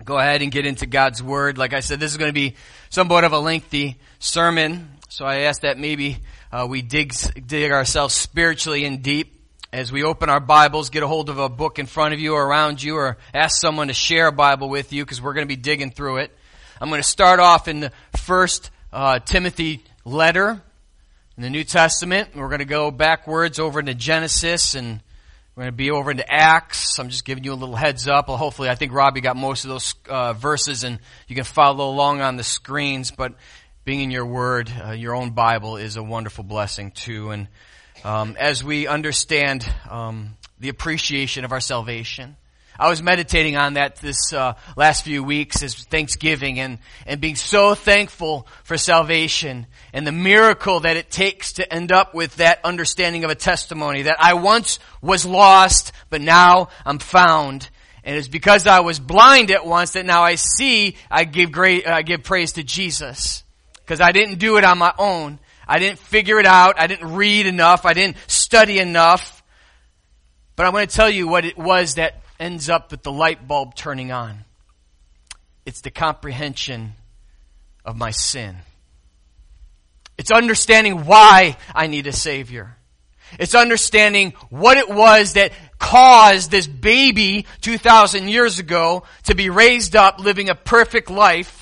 go ahead and get into God's Word. Like I said, this is going to be somewhat of a lengthy sermon, so I ask that maybe we dig ourselves spiritually in deep as we open our Bibles, get a hold of a book in front of you or around you, or ask someone to share a Bible with you, because we're going to be digging through it. I'm going to start off in the first Timothy letter in the New Testament. We're going to go backwards over into Genesis, and we're going to be over into Acts. I'm just giving you a little heads up. Well, hopefully, I think Robbie got most of those verses, and you can follow along on the screens. But being in your Word, your own Bible, is a wonderful blessing too. And as we understand the appreciation of our salvation, I was meditating on that this last few weeks as Thanksgiving, and being so thankful for salvation and the miracle that it takes to end up with that understanding of a testimony that I once was lost, but now I'm found. And it's because I was blind at once that now I see. I give praise to Jesus, because I didn't do it on my own. I didn't figure it out. I didn't read enough. I didn't study enough. But I'm going to tell you what it was that ends up with the light bulb turning on. It's the comprehension of my sin. It's understanding why I need a Savior. It's understanding what it was that caused this baby 2,000 years ago to be raised up, living a perfect life,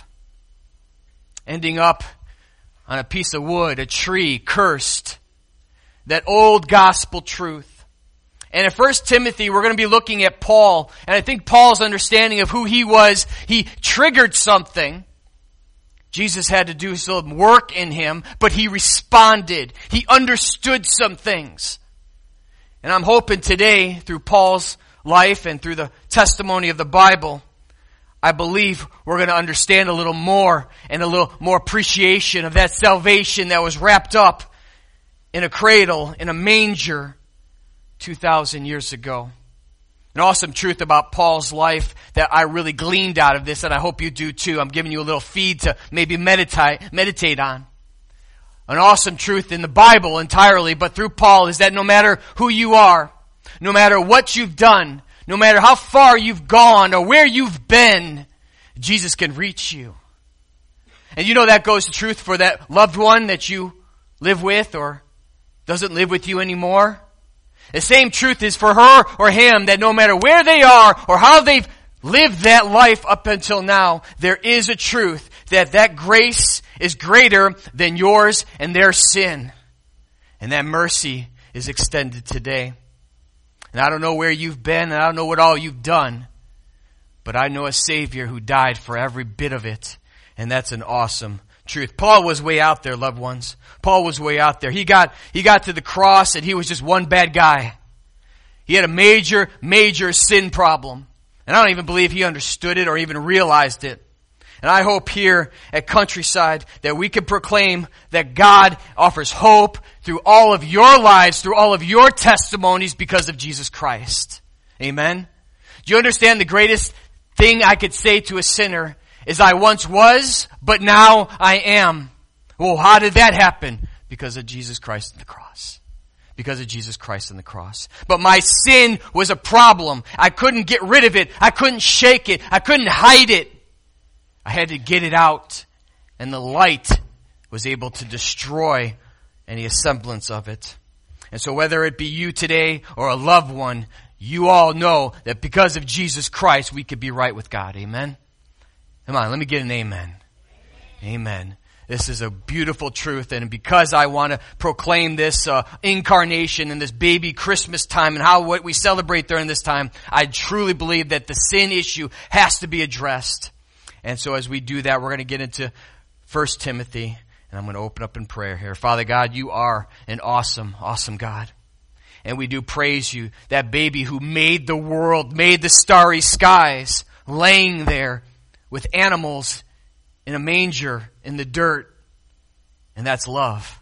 ending up on a piece of wood, a tree, cursed. That old gospel truth. And in 1 Timothy, we're going to be looking at Paul. And I think Paul's understanding of who he was, he triggered something. Jesus had to do some work in him, but he responded. He understood some things. And I'm hoping today, through Paul's life and through the testimony of the Bible, I believe we're going to understand a little more and a little more appreciation of that salvation that was wrapped up in a cradle, in a manger, 2,000 years ago. An awesome truth about Paul's life that I really gleaned out of this, and I hope you do too. I'm giving you a little feed to maybe meditate on. An awesome truth in the Bible entirely, but through Paul, is that no matter who you are, no matter what you've done, no matter how far you've gone or where you've been, Jesus can reach you. And you know that goes to truth for that loved one that you live with or doesn't live with you anymore. The same truth is for her or him, that no matter where they are or how they've lived that life up until now, there is a truth that grace is greater than yours and their sin. And that mercy is extended today. And I don't know where you've been, and I don't know what all you've done, but I know a Savior who died for every bit of it. And that's an awesome truth. Paul was way out there, loved ones. Paul was way out there. He got to the cross, and he was just one bad guy. He had a major, major sin problem. And I don't even believe he understood it or even realized it. And I hope here at Countryside that we can proclaim that God offers hope through all of your lives, through all of your testimonies, because of Jesus Christ. Amen? Do you understand the greatest thing I could say to a sinner is I once was, but now I am? Well, how did that happen? Because of Jesus Christ and the cross. Because of Jesus Christ and the cross. But my sin was a problem. I couldn't get rid of it. I couldn't shake it. I couldn't hide it. I had to get it out. And the light was able to destroy any semblance of it. And so whether it be you today or a loved one, you all know that because of Jesus Christ, we could be right with God. Amen? Come on, let me get an amen. Amen. This is a beautiful truth, and because I want to proclaim this incarnation and this baby Christmas time and what we celebrate during this time, I truly believe that the sin issue has to be addressed. And so as we do that, we're going to get into 1 Timothy, and I'm going to open up in prayer here. Father God, you are an awesome, awesome God. And we do praise you, that baby who made the world, made the starry skies, laying there with animals in a manger in the dirt. And that's love.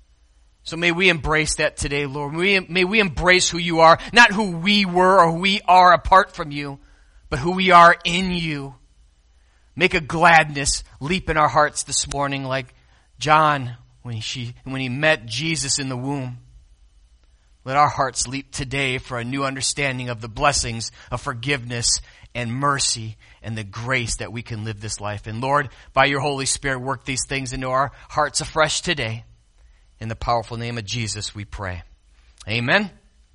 So may we embrace that today, Lord. May we embrace who you are, not who we were or who we are apart from you, but who we are in you. Make a gladness leap in our hearts this morning, like John when he met Jesus in the womb. Let our hearts leap today for a new understanding of the blessings of forgiveness and mercy and the grace that we can live this life. And Lord, by your Holy Spirit, work these things into our hearts afresh today. In the powerful name of Jesus, we pray. Amen.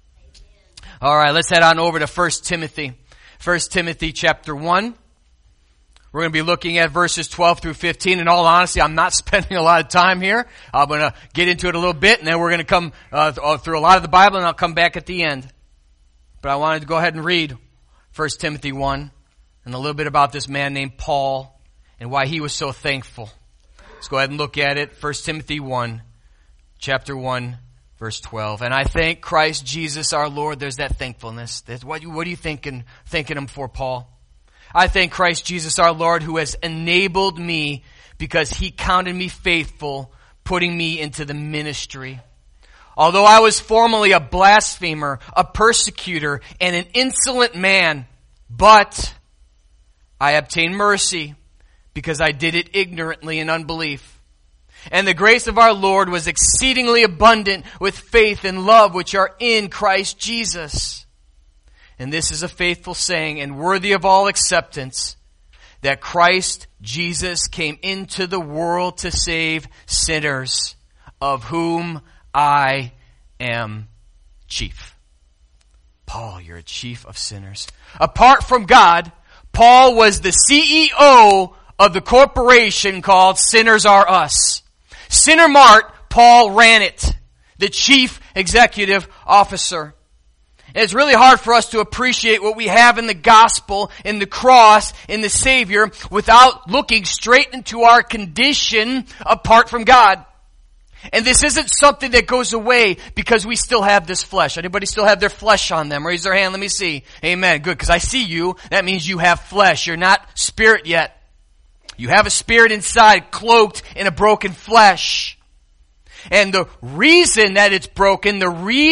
All right, let's head on over to 1 Timothy. 1 Timothy chapter 1. We're going to be looking at verses 12 through 15. In all honesty, I'm not spending a lot of time here. I'm going to get into it a little bit, and then we're going to come through a lot of the Bible, and I'll come back at the end. But I wanted to go ahead and read 1 Timothy 1 and a little bit about this man named Paul and why he was so thankful. Let's go ahead and look at it. 1 Timothy 1, chapter 1, verse 12. And I thank Christ Jesus our Lord. There's that thankfulness. What are you thanking him for, Paul? I thank Christ Jesus our Lord, who has enabled me because he counted me faithful, putting me into the ministry. Although I was formerly a blasphemer, a persecutor, and an insolent man, but I obtained mercy because I did it ignorantly in unbelief. And the grace of our Lord was exceedingly abundant with faith and love which are in Christ Jesus. And this is a faithful saying and worthy of all acceptance, that Christ Jesus came into the world to save sinners, of whom I am chief. Paul, you're a chief of sinners. Apart from God, Paul was the CEO of the corporation called Sinners Are Us. Sinner Mart, Paul ran it, the chief executive officer. And it's really hard for us to appreciate what we have in the gospel, in the cross, in the Savior, without looking straight into our condition apart from God. And this isn't something that goes away because we still have this flesh. Anybody still have their flesh on them? Raise their hand, let me see. Amen. Good, because I see you. That means you have flesh. You're not spirit yet. You have a spirit inside, cloaked in a broken flesh. And the reason that it's broken,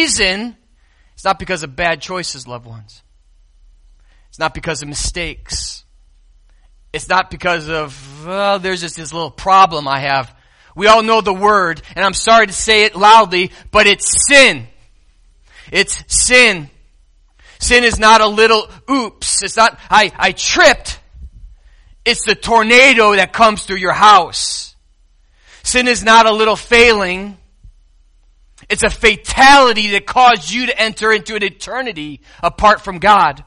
it's not because of bad choices, loved ones. It's not because of mistakes. It's not because of, there's just this little problem I have. We all know the word, and I'm sorry to say it loudly, but it's sin. It's sin. Sin is not a little oops. It's not, I tripped. It's the tornado that comes through your house. Sin is not a little failing. It's a fatality that caused you to enter into an eternity apart from God.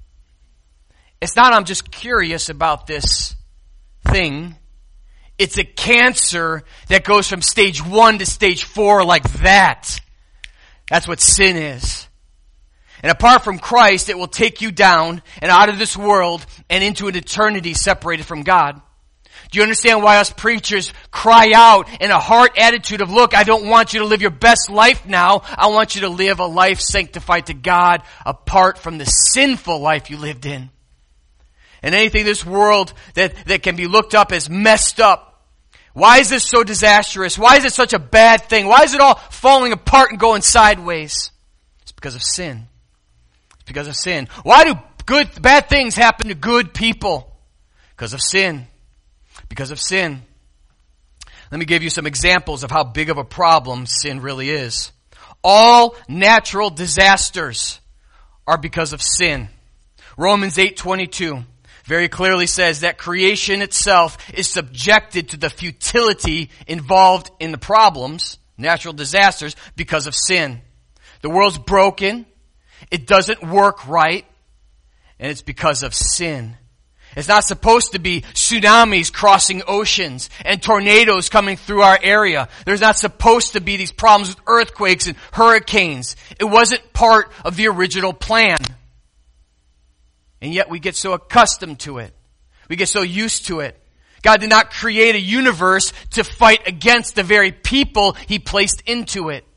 It's not I'm just curious about this thing. It's a cancer that goes from stage 1 to stage 4 like that. That's what sin is. And apart from Christ, it will take you down and out of this world and into an eternity separated from God. Do you understand why us preachers cry out in a heart attitude of, look, I don't want you to live your best life now. I want you to live a life sanctified to God apart from the sinful life you lived in. And anything in this world that can be looked up as messed up. Why is this so disastrous? Why is it such a bad thing? Why is it all falling apart and going sideways? It's because of sin. It's because of sin. Why do bad things happen to good people? Because of sin. Because of sin. Let me give you some examples of how big of a problem sin really is. All natural disasters are because of sin. Romans 8:22 very clearly says that creation itself is subjected to the futility involved in the problems, natural disasters, because of sin. The world's broken. It doesn't work right. And it's because of sin. It's not supposed to be tsunamis crossing oceans and tornadoes coming through our area. There's not supposed to be these problems with earthquakes and hurricanes. It wasn't part of the original plan. And yet we get so accustomed to it. We get so used to it. God did not create a universe to fight against the very people He placed into it.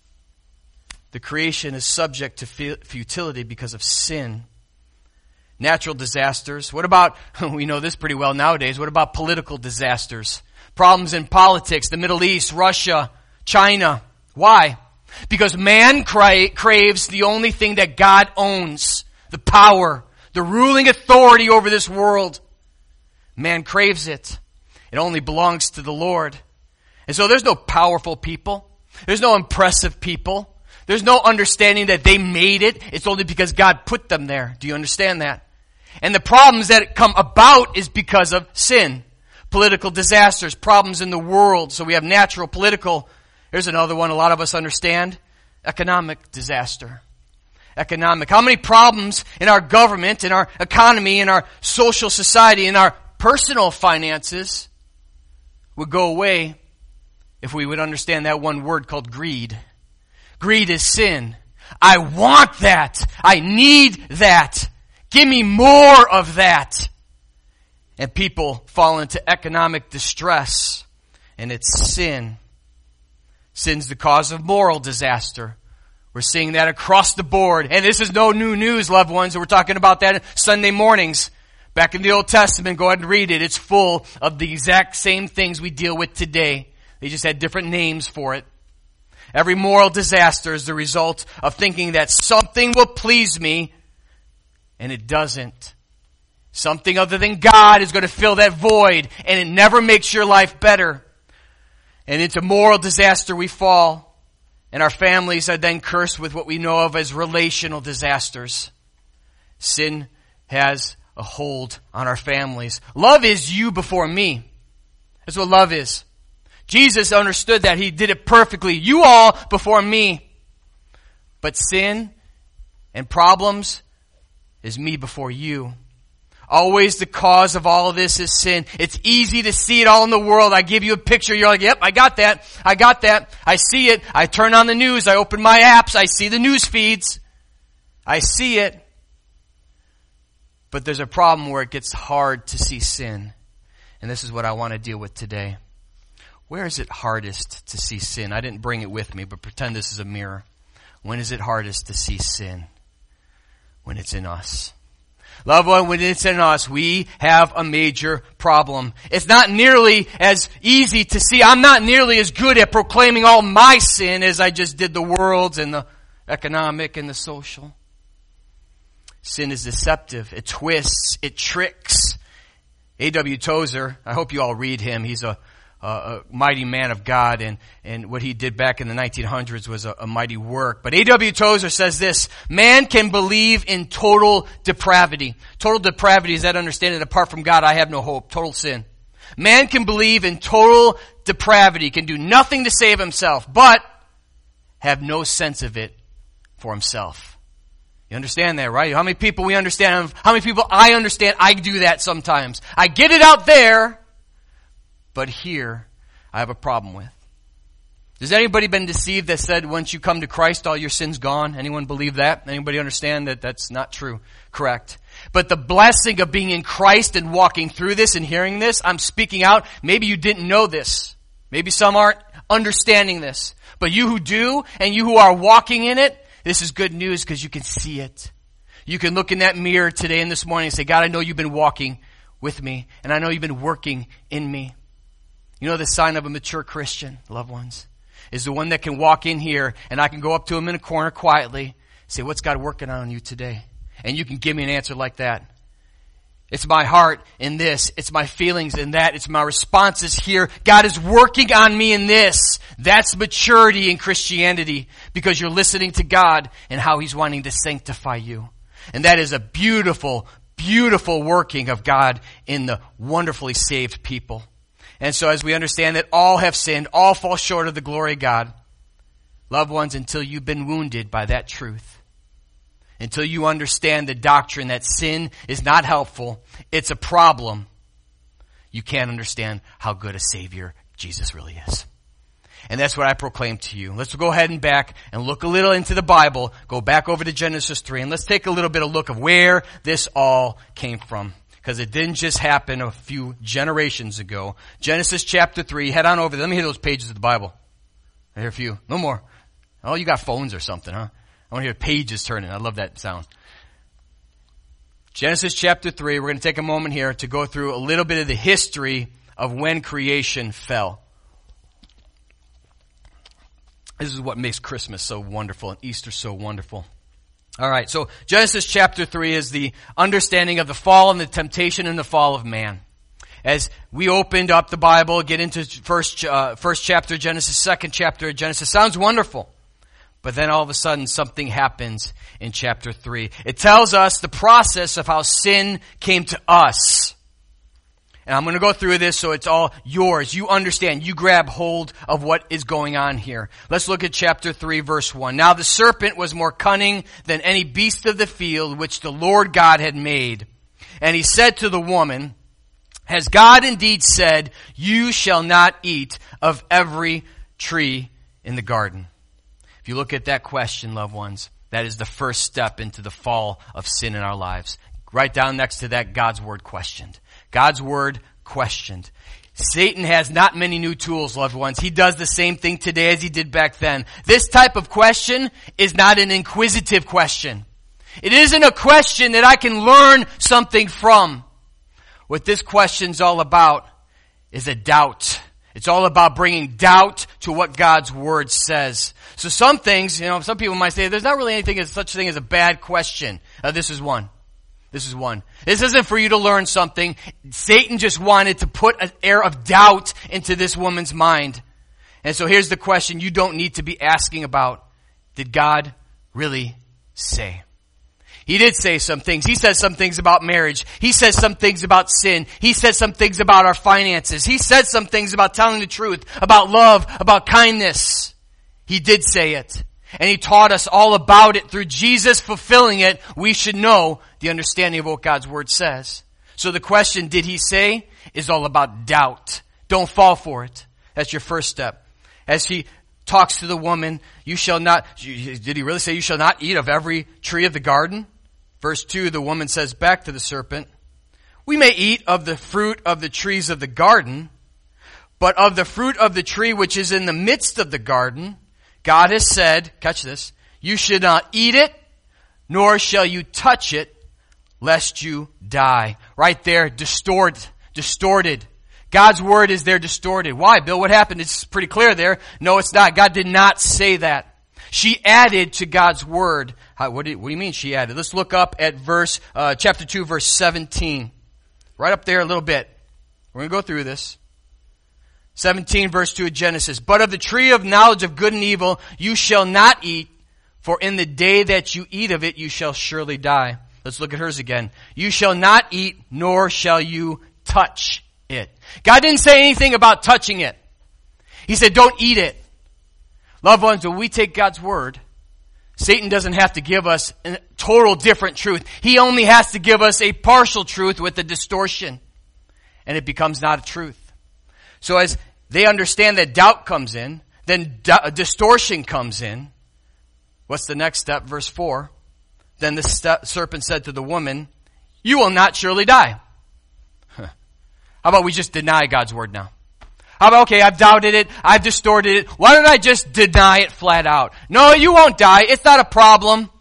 The creation is subject to futility because of sin. Natural disasters. What about, we know this pretty well nowadays, what about political disasters? Problems in politics, the Middle East, Russia, China. Why? Because man craves the only thing that God owns, the power, the ruling authority over this world. Man craves it. It only belongs to the Lord. And so there's no powerful people. There's no impressive people. There's no understanding that they made it. It's only because God put them there. Do you understand that? And the problems that come about is because of sin. Political disasters, problems in the world. So we have natural, political. Here's another one a lot of us understand. Economic disaster. Economic. How many problems in our government, in our economy, in our social society, in our personal finances would go away if we would understand that one word called greed. Greed is sin. I want that. I need that. Give me more of that. And people fall into economic distress, and it's sin. Sin's the cause of moral disaster. We're seeing that across the board. And this is no new news, loved ones. We're talking about that Sunday mornings. Back in the Old Testament, go ahead and read it. It's full of the exact same things we deal with today. They just had different names for it. Every moral disaster is the result of thinking that something will please me, and it doesn't. Something other than God is going to fill that void, and it never makes your life better. And into moral disaster we fall, and our families are then cursed with what we know of as relational disasters. Sin has a hold on our families. Love is you before me. That's what love is. Jesus understood that. He did it perfectly. You all before me. But sin and problems is me before you. Always the cause of all of this is sin. It's easy to see it all in the world. I give you a picture. You're like, yep, I got that. I got that. I see it. I turn on the news. I open my apps. I see the news feeds. I see it. But there's a problem where it gets hard to see sin. And this is what I want to deal with today. Where is it hardest to see sin? I didn't bring it with me, but pretend this is a mirror. When is it hardest to see sin? When it's in us. Loved one, when it's in us, we have a major problem. It's not nearly as easy to see. I'm not nearly as good at proclaiming all my sin as I just did the world's and the economic and the social. Sin is deceptive. It twists. It tricks. A.W. Tozer, I hope you all read him. He's a mighty man of God, and what he did back in the 1900s was a mighty work. But A.W. Tozer says this: man can believe in total depravity. Total depravity is that understanding apart from God I have no hope. Total sin. Man can believe in total depravity, can do nothing to save himself, but have no sense of it for himself. You understand that, right? How many people we understand? How many people I understand? I do that sometimes. I get it out there, but here, I have a problem with. Has anybody been deceived that said once you come to Christ, all your sin's gone? Anyone believe that? Anybody understand that that's not true? Correct. But the blessing of being in Christ and walking through this and hearing this, I'm speaking out. Maybe you didn't know this. Maybe some aren't understanding this. But you who do, and you who are walking in it, this is good news because you can see it. You can look in that mirror today and this morning and say, God, I know you've been walking with me, and I know you've been working in me. You know the sign of a mature Christian, loved ones, is the one that can walk in here and I can go up to him in a corner quietly, say, what's God working on you today? And you can give me an answer like that. It's my heart in this. It's my feelings in that. It's my responses here. God is working on me in this. That's maturity in Christianity because you're listening to God and how He's wanting to sanctify you. And that is a beautiful, beautiful working of God in the wonderfully saved people. And so as we understand that all have sinned, all fall short of the glory of God, loved ones, until you've been wounded by that truth, until you understand the doctrine that sin is not helpful, it's a problem, you can't understand how good a Savior Jesus really is. And that's what I proclaim to you. Let's go ahead and back and look a little into the Bible, go back over to Genesis 3, and let's take a little bit of look of where this all came from. Because it didn't just happen a few generations ago. Genesis chapter 3, head on over there. Let me hear those pages of the Bible. I hear a few. No more. Oh, you got phones or something, huh? I want to hear pages turning. I love that sound. Genesis chapter 3, we're going to take a moment here to go through a little bit of the history of when creation fell. This is what makes Christmas so wonderful and Easter so wonderful. All right, so Genesis chapter 3 is the understanding of the fall and the temptation and the fall of man. As we opened up the Bible, get into first chapter of Genesis, second chapter of Genesis, sounds wonderful. But then all of a sudden something happens in chapter 3. It tells us the process of how sin came to us. And I'm going to go through this so it's all yours. You understand. You grab hold of what is going on here. Let's look at chapter 3, verse 1. Now the serpent was more cunning than any beast of the field which the Lord God had made. And he said to the woman, has God indeed said, you shall not eat of every tree in the garden? If you look at that question, loved ones, that is the first step into the fall of sin in our lives. Right down next to that, God's word questioned. God's word questioned. Satan has not many new tools, loved ones. He does the same thing today as he did back then. This type of question is not an inquisitive question. It isn't a question that I can learn something from. What this question's all about is a doubt. It's all about bringing doubt to what God's word says. So some things, some people might say, there's not really anything such thing as a bad question. This is one. This is one. This isn't for you to learn something. Satan just wanted to put an air of doubt into this woman's mind. And so here's the question you don't need to be asking about. Did God really say? He did say some things. He said some things about marriage. He said some things about sin. He said some things about our finances. He said some things about telling the truth, about love, about kindness. He did say it. And he taught us all about it through Jesus fulfilling it. We should know the understanding of what God's word says. So the question, did he say, is all about doubt. Don't fall for it. That's your first step. As he talks to the woman, you shall not, did he really say you shall not eat of every tree of the garden? Verse 2, the woman says back to the serpent, we may eat of the fruit of the trees of the garden, but of the fruit of the tree which is in the midst of the garden, God has said, catch this, you should not eat it, nor shall you touch it, lest you die. Right there, distorted. God's word is there distorted. Why, Bill? What happened? It's pretty clear there. No, it's not. God did not say that. She added to God's word. What do you mean she added? Let's look up at chapter 2, verse 17. Right up there a little bit. We're going to go through this. 17, verse 2 of Genesis. But of the tree of knowledge of good and evil you shall not eat, for in the day that you eat of it you shall surely die. Let's look at hers again. You shall not eat, nor shall you touch it. God didn't say anything about touching it. He said don't eat it. Loved ones, when we take God's word, Satan doesn't have to give us a total different truth. He only has to give us a partial truth with a distortion. And it becomes not a truth. So as they understand that doubt comes in, then distortion comes in. What's the next step? Verse 4. Then the serpent said to the woman, you will not surely die. How about we just deny God's word now? How about, okay, I've doubted it, I've distorted it. Why don't I just deny it flat out? No, you won't die. It's not a problem.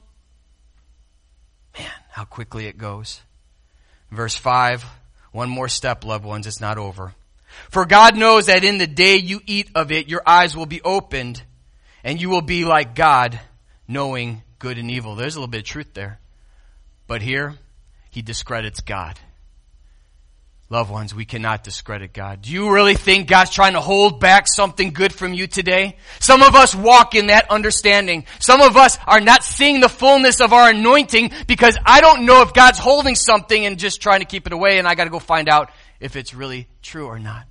Man, how quickly it goes. Verse 5, one more step, loved ones, it's not over. For God knows that in the day you eat of it, your eyes will be opened, and you will be like God, knowing good and evil. There's a little bit of truth there. But here, he discredits God. Loved ones, we cannot discredit God. Do you really think God's trying to hold back something good from you today? Some of us walk in that understanding. Some of us are not seeing the fullness of our anointing because I don't know if God's holding something and just trying to keep it away, and I got to go find out if it's really true or not.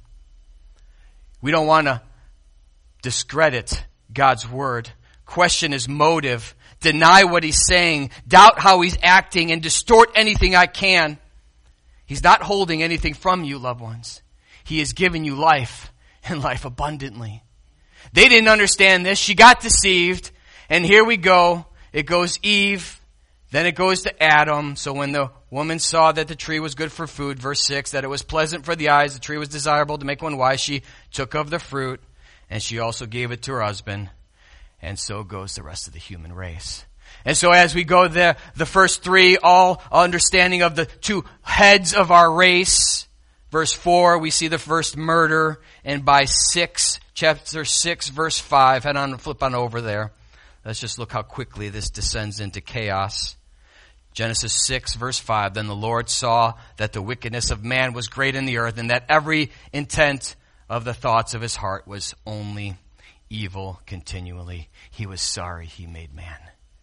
We don't want to discredit God's word, question his motive, deny what he's saying, doubt how he's acting, and distort anything I can. He's not holding anything from you, loved ones. He has given you life and life abundantly. They didn't understand this. She got deceived. And here we go. It goes Eve. Then it goes to Adam. So when the woman saw that the tree was good for food, verse 6, that it was pleasant for the eyes, the tree was desirable to make one wise, she took of the fruit, and she also gave it to her husband. And so goes the rest of the human race. And so as we go there, the first three, all understanding of the two heads of our race. Verse 4, we see the first murder. And by 6, chapter 6, verse 5, head on, flip on over there. Let's just look how quickly this descends into chaos. Genesis 6, verse 5, then the Lord saw that the wickedness of man was great in the earth, and that every intent of the thoughts of his heart was only evil continually. He was sorry he made man.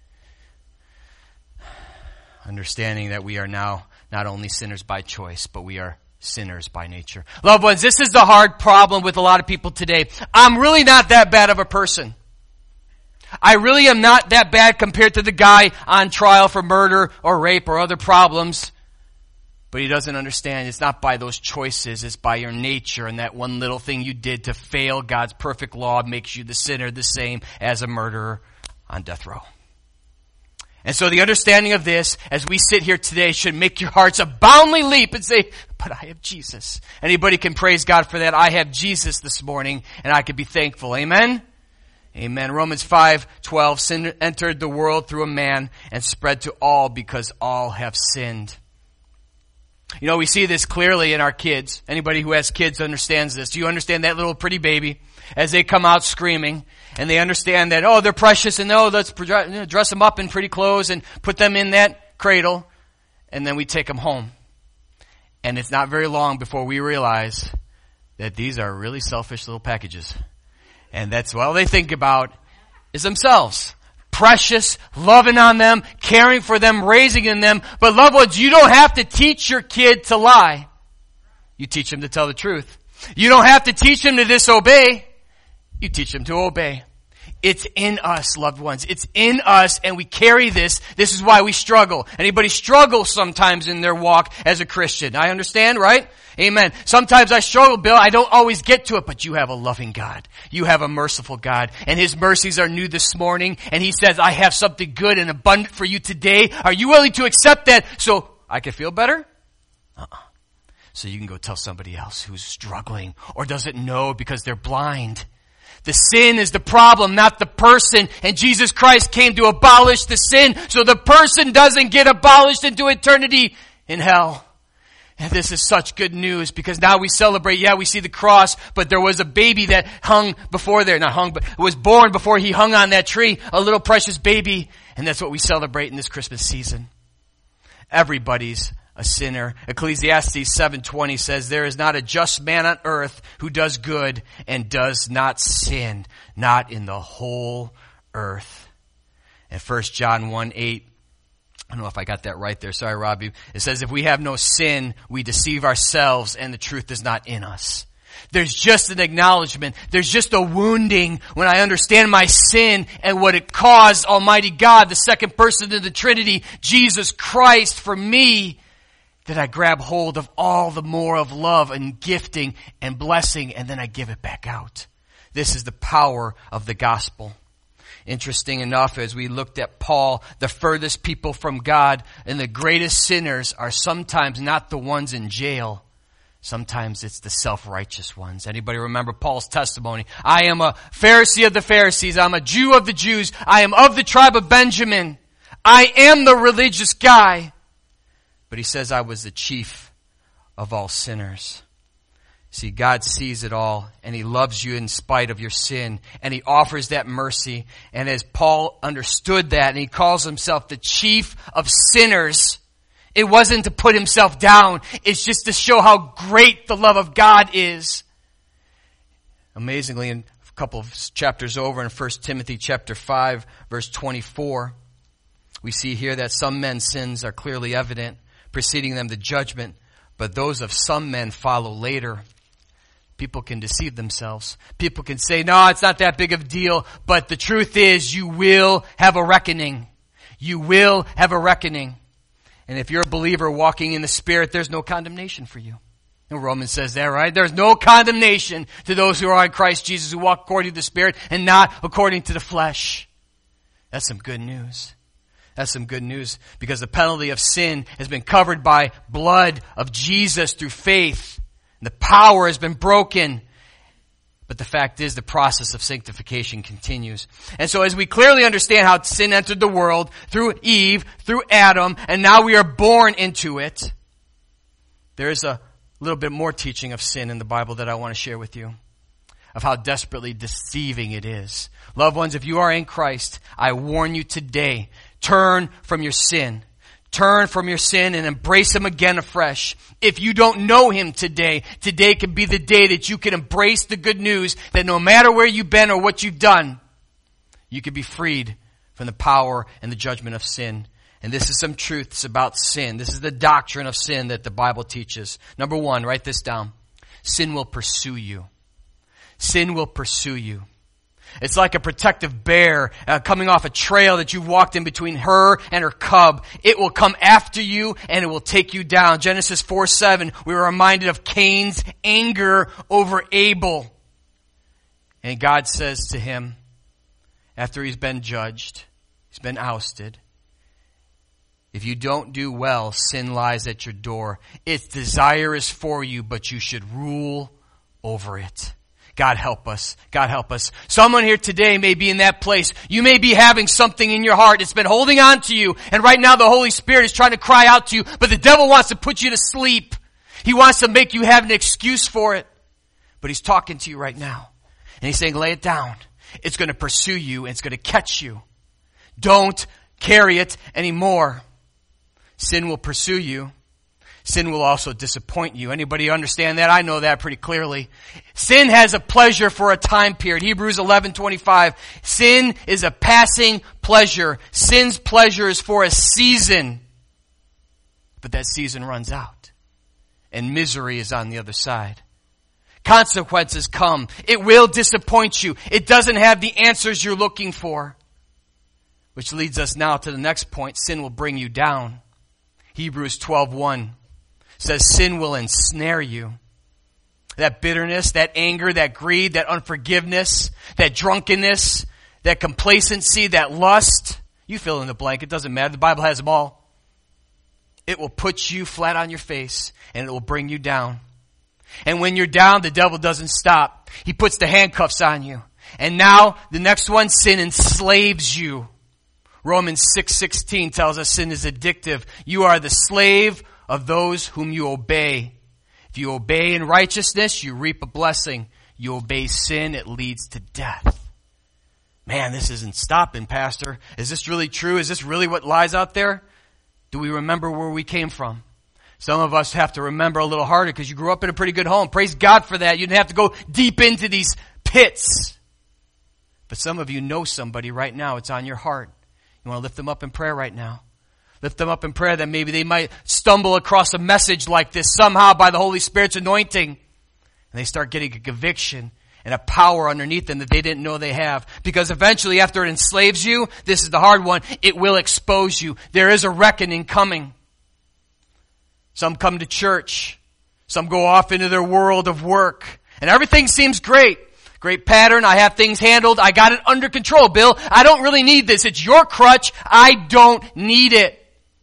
Understanding that we are now not only sinners by choice, but we are sinners by nature. Loved ones, this is the hard problem with a lot of people today. I'm really not that bad of a person. I really am not that bad compared to the guy on trial for murder or rape or other problems. But he doesn't understand it's not by those choices, it's by your nature, and that one little thing you did to fail God's perfect law makes you the sinner the same as a murderer on death row. And so the understanding of this, as we sit here today, should make your hearts aboundly leap and say, but I have Jesus. Anybody can praise God for that. I have Jesus this morning, and I can be thankful. Amen? Amen. Romans 5:12, sin entered the world through a man and spread to all because all have sinned. You know, we see this clearly in our kids. Anybody who has kids understands this. Do you understand that little pretty baby as they come out screaming? And they understand that, oh, they're precious, and oh, let's dress them up in pretty clothes and put them in that cradle, and then we take them home. And it's not very long before we realize that these are really selfish little packages. And that's all they think about is themselves. Precious, loving on them, caring for them, raising in them. But loved ones, you don't have to teach your kid to lie. You teach them to tell the truth. You don't have to teach them to disobey. You teach them to obey. It's in us, loved ones. It's in us, and we carry this. This is why we struggle. Anybody struggle sometimes in their walk as a Christian? I understand, right? Amen. Sometimes I struggle, Bill. I don't always get to it, but you have a loving God. You have a merciful God, and His mercies are new this morning, and He says, I have something good and abundant for you today. Are you willing to accept that so I can feel better? So you can go tell somebody else who's struggling or doesn't know because they're blind. The sin is the problem, not the person. And Jesus Christ came to abolish the sin so the person doesn't get abolished into eternity in hell. And this is such good news because now we celebrate, we see the cross, but there was a baby that hung before there, not hung, but was born before He hung on that tree, a little precious baby. And that's what we celebrate in this Christmas season. Everybody's a sinner. Ecclesiastes 7:20 says, there is not a just man on earth who does good and does not sin, not in the whole earth. And 1 John 1:8, I don't know if I got that right there. Sorry, Robbie. It says, if we have no sin, we deceive ourselves and the truth is not in us. There's just an acknowledgement. There's just a wounding when I understand my sin and what it caused Almighty God, the second person of the Trinity, Jesus Christ, for me, that I grab hold of all the more of love and gifting and blessing, and then I give it back out. This is the power of the gospel. Interesting enough, as we looked at Paul, the furthest people from God and the greatest sinners are sometimes not the ones in jail. Sometimes it's the self-righteous ones. Anybody remember Paul's testimony? I am a Pharisee of the Pharisees. I'm a Jew of the Jews. I am of the tribe of Benjamin. I am the religious guy. But he says, I was the chief of all sinners. See, God sees it all, and He loves you in spite of your sin, and He offers that mercy. And as Paul understood that, and he calls himself the chief of sinners, it wasn't to put himself down. It's just to show how great the love of God is. Amazingly, in a couple of chapters over in 1 Timothy chapter 5, verse 24, we see here that some men's sins are clearly evident, preceding them to judgment, but those of some men follow later. People can deceive themselves. People can say, no, it's not that big of a deal, but the truth is you will have a reckoning. You will have a reckoning. And if you're a believer walking in the Spirit, there's no condemnation for you. And Romans says that, right? There's no condemnation to those who are in Christ Jesus, who walk according to the Spirit and not according to the flesh. That's some good news. That's some good news because the penalty of sin has been covered by blood of Jesus through faith. And the power has been broken. But the fact is the process of sanctification continues. And so as we clearly understand how sin entered the world through Eve, through Adam, and now we are born into it, there is a little bit more teaching of sin in the Bible that I want to share with you, of how desperately deceiving it is. Loved ones, if you are in Christ, I warn you today, turn from your sin. turn from your sin and embrace Him again afresh. If you don't know Him today, today could be the day that you can embrace the good news that no matter where you've been or what you've done, you can be freed from the power and the judgment of sin. And this is some truths about sin. This is the doctrine of sin that the Bible teaches. Number one, write this down. Sin will pursue you. Sin will pursue you. It's like a protective bear coming off a trail that you've walked in between her and her cub. It will come after you and it will take you down. Genesis 4:7, we were reminded of Cain's anger over Abel. And God says to him, after he's been judged, he's been ousted, if you don't do well, sin lies at your door. Its desire is for you, but you should rule over it. God help us. God help us. Someone here today may be in that place. You may be having something in your heart. It's been holding on to you. And right now the Holy Spirit is trying to cry out to you. But the devil wants to put you to sleep. He wants to make you have an excuse for it. But he's talking to you right now. And he's saying, lay it down. It's going to pursue you and it's going to catch you. Don't carry it anymore. Sin will pursue you. Sin will also disappoint you. Anybody understand that? I know that pretty clearly. Sin has a pleasure for a time period. Hebrews 11:25. Sin is a passing pleasure. Sin's pleasure is for a season. But that season runs out. And misery is on the other side. Consequences come. It will disappoint you. It doesn't have the answers you're looking for. Which leads us now to the next point. Sin will bring you down. Hebrews 12:1 says sin will ensnare you. That bitterness, that anger, that greed, that unforgiveness, that drunkenness, that complacency, that lust. You fill in the blank. It doesn't matter. The Bible has them all. It will put you flat on your face and it will bring you down. And when you're down, the devil doesn't stop. He puts the handcuffs on you. And now the next one, sin enslaves you. Romans 6:16 tells us sin is addictive. You are the slave of those whom you obey. If you obey in righteousness, you reap a blessing. You obey sin, it leads to death. Man, this isn't stopping, Pastor. Is this really true? Is this really what lies out there? Do we remember where we came from? Some of us have to remember a little harder because you grew up in a pretty good home. Praise God for that. You didn't have to go deep into these pits. But some of you know somebody right now. It's on your heart. You want to lift them up in prayer right now. Lift them up in prayer that maybe they might stumble across a message like this somehow by the Holy Spirit's anointing. And they start getting a conviction and a power underneath them that they didn't know they have. Because eventually after it enslaves you, this is the hard one, it will expose you. There is a reckoning coming. Some come to church. Some go off into their world of work. And everything seems great. Great pattern. I have things handled. I got it under control, Bill. I don't really need this. It's your crutch. I don't need it.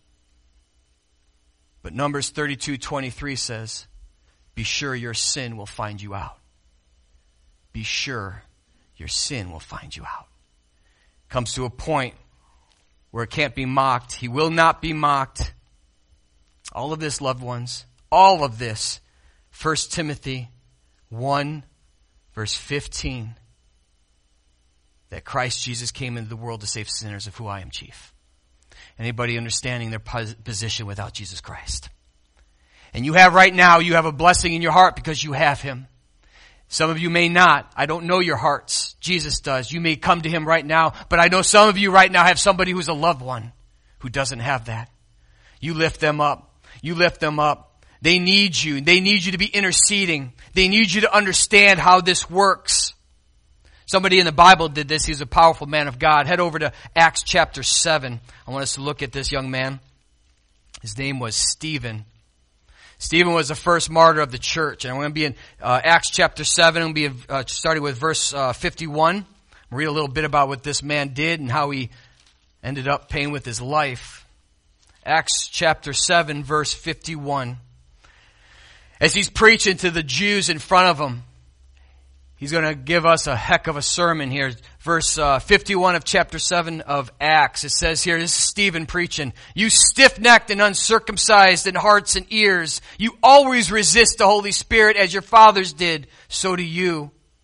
But Numbers 32:23 says, be sure your sin will find you out. Be sure your sin will find you out. Comes to a point where it can't be mocked. He will not be mocked. All of this, loved ones, all of this. 1 Timothy 1, verse 15. That Christ Jesus came into the world to save sinners, of who I am chief. Anybody understanding their position without Jesus Christ? And you have right now, you have a blessing in your heart because you have Him. Some of you may not. I don't know your hearts. Jesus does. You may come to Him right now, but I know some of you right now have somebody who's a loved one who doesn't have that. You lift them up. You lift them up. They need you. They need you to be interceding. They need you to understand how this works. Somebody in the Bible did this. He's a powerful man of God. Head over to Acts chapter 7. I want us to look at this young man. His name was Stephen. Stephen was the first martyr of the church. And I'm going to be in Acts chapter 7. I'm going to be starting with verse 51. We'll read a little bit about what this man did and how he ended up paying with his life. Acts chapter 7, verse 51. As he's preaching to the Jews in front of him, he's going to give us a heck of a sermon here. Verse 51 of chapter 7 of Acts. It says here, this is Stephen preaching. You stiff-necked and uncircumcised in hearts and ears. You always resist the Holy Spirit as your fathers did. So do you.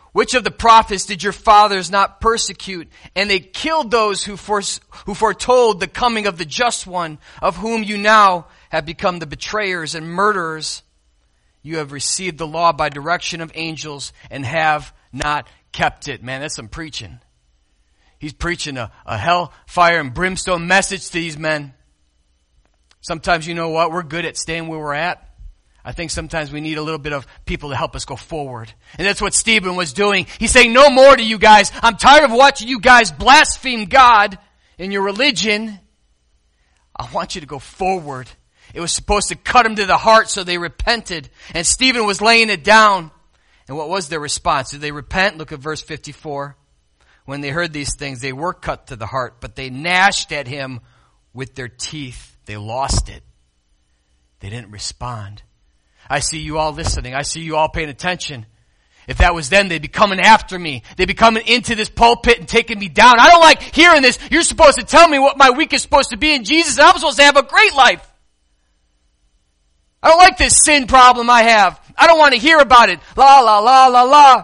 Which of the prophets did your fathers not persecute? And they killed those who foretold the coming of the just one, of whom you now have become the betrayers and murderers. You have received the law by direction of angels and have not kept it. Man, that's some preaching. He's preaching a hell, fire, and brimstone message to these men. Sometimes, you know what? We're good at staying where we're at. I think sometimes we need a little bit of people to help us go forward. And that's what Stephen was doing. He's saying, no more to you guys. I'm tired of watching you guys blaspheme God in your religion. I want you to go forward. It was supposed to cut them to the heart, so they repented. And Stephen was laying it down. And what was their response? Did they repent? Look at verse 54. When they heard these things, they were cut to the heart, but they gnashed at him with their teeth. They lost it. They didn't respond. I see you all listening. I see you all paying attention. If that was them, they'd be coming after me. They'd be coming into this pulpit and taking me down. I don't like hearing this. You're supposed to tell me what my week is supposed to be in Jesus, and I'm supposed to have a great life. I don't like this sin problem I have. I don't want to hear about it. La, la, la, la, la.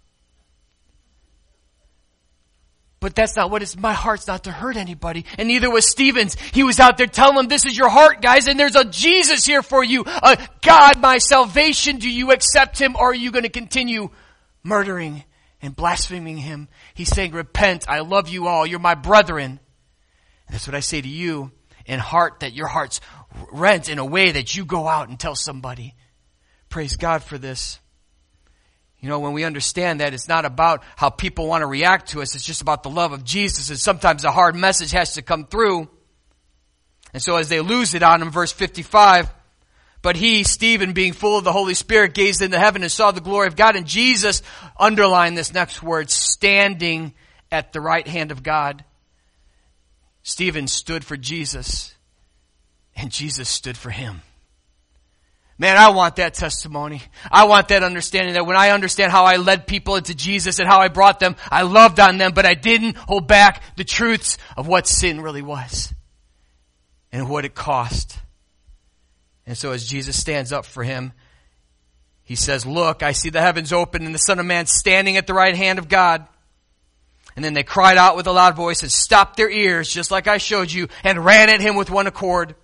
But that's not what it's, my heart's not to hurt anybody. And neither was Stephen's. He was out there telling them, this is your heart, guys, and there's a Jesus here for you. A God, my salvation. Do you accept him, or are you going to continue murdering and blaspheming him? He's saying, repent. I love you all. You're my brethren. And that's what I say to you in heart, that your heart's rent in a way that you go out and tell somebody. Praise God for this. You know, when we understand that it's not about how people want to react to us, it's just about the love of Jesus. And sometimes a hard message has to come through. And so as they lose it on him, verse 55, but he, Stephen, being full of the Holy Spirit, gazed into heaven and saw the glory of God. And Jesus, underline this next word, standing at the right hand of God. Stephen stood for Jesus, and Jesus stood for him. Man, I want that testimony. I want that understanding that when I understand how I led people into Jesus and how I brought them, I loved on them, but I didn't hold back the truths of what sin really was and what it cost. And so as Jesus stands up for him, he says, look, I see the heavens open and the Son of Man standing at the right hand of God. And then they cried out with a loud voice and stopped their ears, just like I showed you, and ran at him with one accord.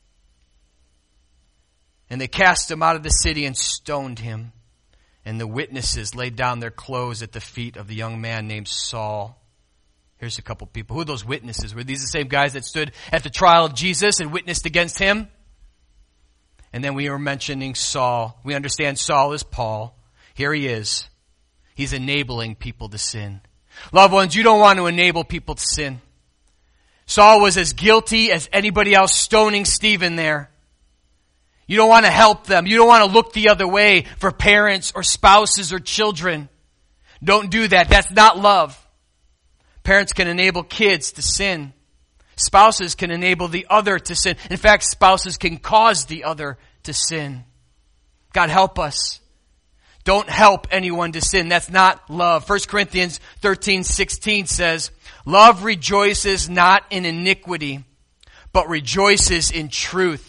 And they cast him out of the city and stoned him. And the witnesses laid down their clothes at the feet of the young man named Saul. Here's a couple people. Who are those witnesses? Were these the same guys that stood at the trial of Jesus and witnessed against him? And then we were mentioning Saul. We understand Saul is Paul. Here he is. He's enabling people to sin. Loved ones, you don't want to enable people to sin. Saul was as guilty as anybody else stoning Stephen there. You don't want to help them. You don't want to look the other way for parents or spouses or children. Don't do that. That's not love. Parents can enable kids to sin. Spouses can enable the other to sin. In fact, spouses can cause the other to sin. God help us. Don't help anyone to sin. That's not love. 1 Corinthians 13:16 says, love rejoices not in iniquity, but rejoices in truth.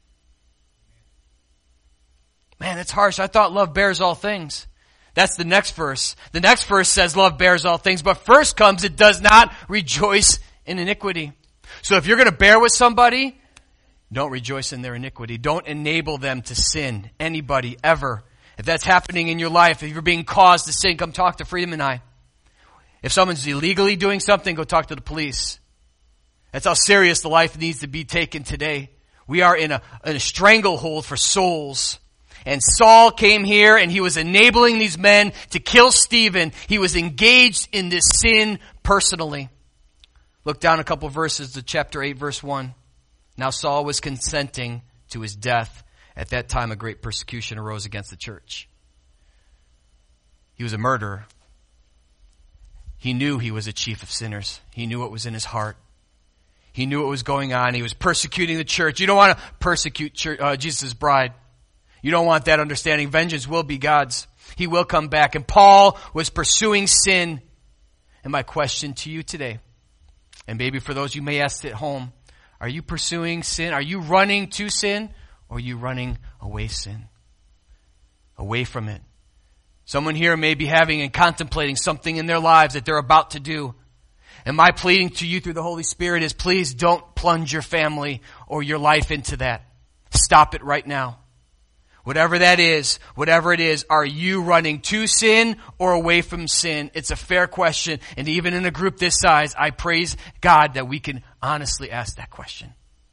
Man, that's harsh. I thought love bears all things. That's the next verse. The next verse says love bears all things, but first comes it does not rejoice in iniquity. So if you're going to bear with somebody, don't rejoice in their iniquity. Don't enable them to sin. Anybody, ever. If that's happening in your life, if you're being caused to sin, come talk to Freedom and I. If someone's illegally doing something, go talk to the police. That's how serious the life needs to be taken today. We are in a stranglehold for souls. And Saul came here and he was enabling these men to kill Stephen. He was engaged in this sin personally. Look down a couple verses to chapter 8, verse 1. Now Saul was consenting to his death. At that time, a great persecution arose against the church. He was a murderer. He knew he was a chief of sinners. He knew what was in his heart. He knew what was going on. He was persecuting the church. You don't want to persecute Jesus' bride. You don't want that understanding. Vengeance will be God's. He will come back. And Paul was pursuing sin. And my question to you today, and maybe for those you may ask at home, are you pursuing sin? Are you running to sin? Or are you running away sin? Away from it. Someone here may be having and contemplating something in their lives that they're about to do. And my pleading to you through the Holy Spirit is, please don't plunge your family or your life into that. Stop it right now. Whatever that is, whatever it is, are you running to sin or away from sin? It's a fair question. And even in a group this size, I praise God that we can honestly ask that question.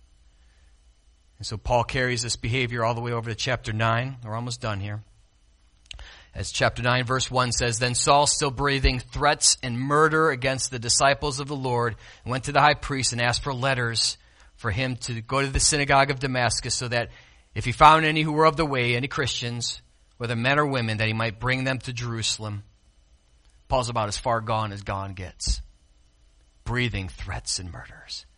And so Paul carries this behavior all the way over to chapter 9. We're almost done here. As chapter 9 verse 1 says, Then Saul, still breathing threats and murder against the disciples of the Lord, went to the high priest and asked for letters for him to go to the synagogue of Damascus, so that if he found any who were of the way, any Christians, whether men or women, that he might bring them to Jerusalem. Paul's about as far gone as gone gets. Breathing threats and murders.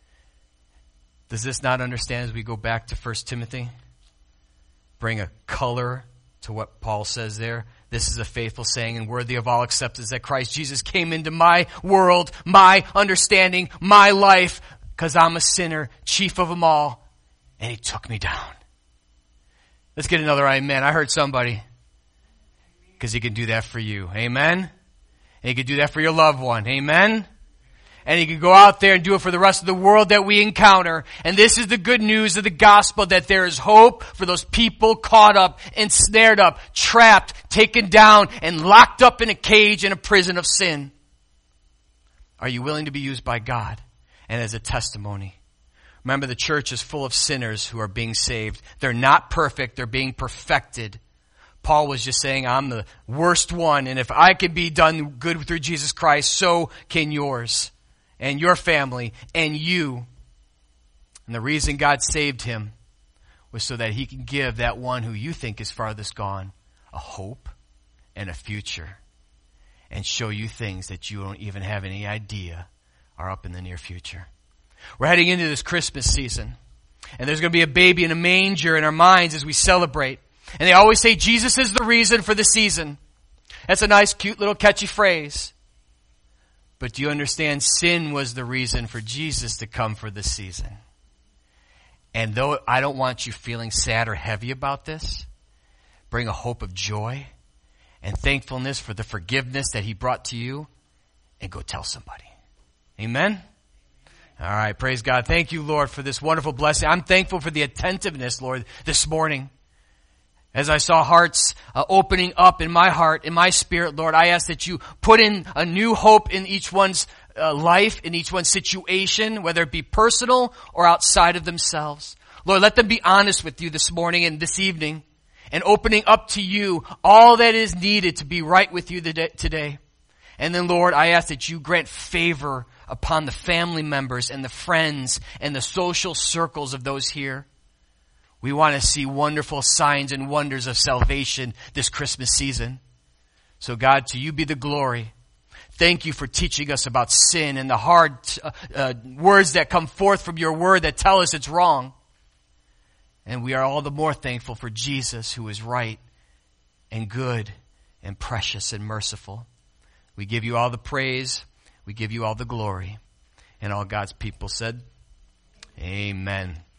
Does this not understand as we go back to 1 Timothy? Bring a color to what Paul says there. This is a faithful saying and worthy of all acceptance, that Christ Jesus came into my world, my understanding, my life, because I'm a sinner, chief of them all, and he took me down. Let's get another amen. I heard somebody. Because he can do that for you. Amen? And he can do that for your loved one. Amen? And he can go out there and do it for the rest of the world that we encounter. And this is the good news of the gospel, that there is hope for those people caught up, ensnared up, trapped, taken down, and locked up in a cage in a prison of sin. Are you willing to be used by God and as a testimony? Remember, the church is full of sinners who are being saved. They're not perfect. They're being perfected. Paul was just saying, I'm the worst one, and if I could be done good through Jesus Christ, so can yours and your family and you. And the reason God saved him was so that he can give that one who you think is farthest gone a hope and a future, and show you things that you don't even have any idea are up in the near future. We're heading into this Christmas season, and there's going to be a baby in a manger in our minds as we celebrate. And they always say Jesus is the reason for the season. That's a nice, cute little catchy phrase. But do you understand, sin was the reason for Jesus to come for this season? And though I don't want you feeling sad or heavy about this, bring a hope of joy and thankfulness for the forgiveness that he brought to you, and go tell somebody. Amen? All right, praise God. Thank you, Lord, for this wonderful blessing. I'm thankful for the attentiveness, Lord, this morning. As I saw hearts opening up in my heart, in my spirit, Lord, I ask that you put in a new hope in each one's life, in each one's situation, whether it be personal or outside of themselves. Lord, let them be honest with you this morning and this evening, and opening up to you all that is needed to be right with you today. And then, Lord, I ask that you grant favor upon the family members and the friends and the social circles of those here. We want to see wonderful signs and wonders of salvation this Christmas season. So God, to you be the glory. Thank you for teaching us about sin and the hard words that come forth from your word that tell us it's wrong. And we are all the more thankful for Jesus, who is right and good and precious and merciful. We give you all the praise. We give you all the glory. And all God's people said, Amen.